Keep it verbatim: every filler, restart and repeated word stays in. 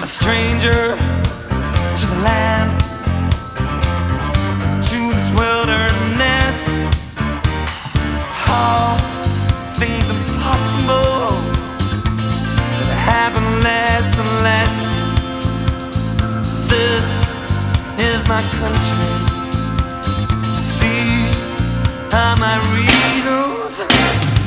stranger to the land, to this wilderness. All things impossible that happen less and less. This is my country. These are my reasons.